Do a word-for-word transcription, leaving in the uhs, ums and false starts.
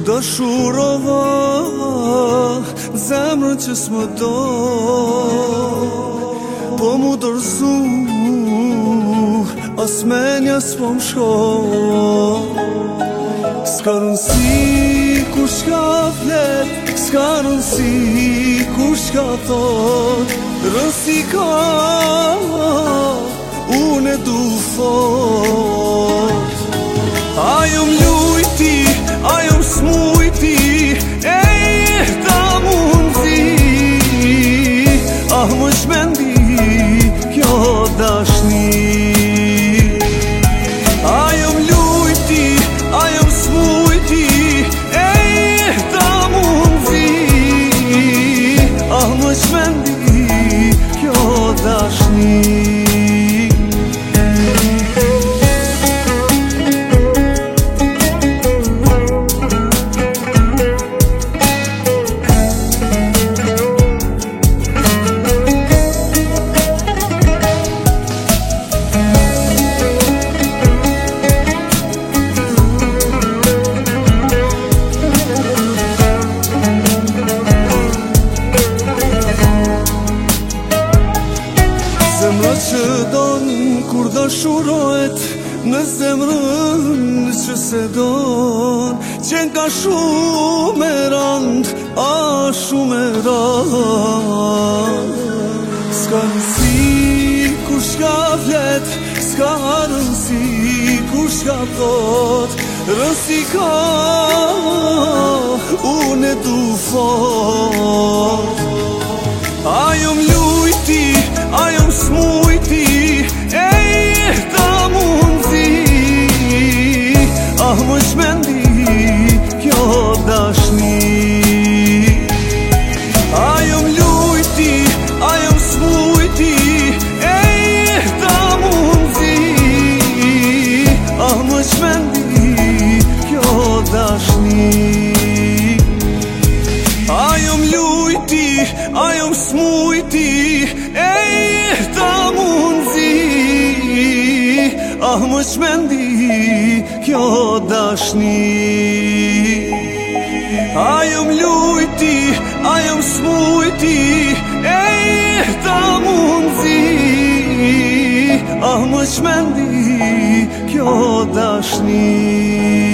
dashurova zemrën që s'më do, po mu dorëzu as menja s'po m'shko. S'ka rëndësi ku shka flet, s'ka rëndësi ku shka thot, rëndësi ka unë e du fort. Ajo m'lujti, ajo m'smujti, e ta mund zi, ah më shmendi kjo dashni. Ajo m'lujti, ajo m'smujti, e ta mund zi, ah më shmendi kjo dashni. Zemra që donë kur dashurohet, në zemrën që se donë, qenë ka shumë e rand, a shumë e rand. S'ka rëndësi ku shka flet, s'ka rëndësi ku shka thot, rëndësi ka unë e du fort. Ajo m'lujti, ajo m'smujti, e ta mund zi, ah më shmendi kjo dashni. Ajo m'lujti, ajo m'smujti, e ta mund zi, ah më shmendi kjo dashni. Ajo m'lujti, ajo m'smujti, e ta mund zi, ah më shmendi kjo dashni. Ajo m'lujti, ajo m'smujti, e ta mund zi, ah më shmendi kjo dashni.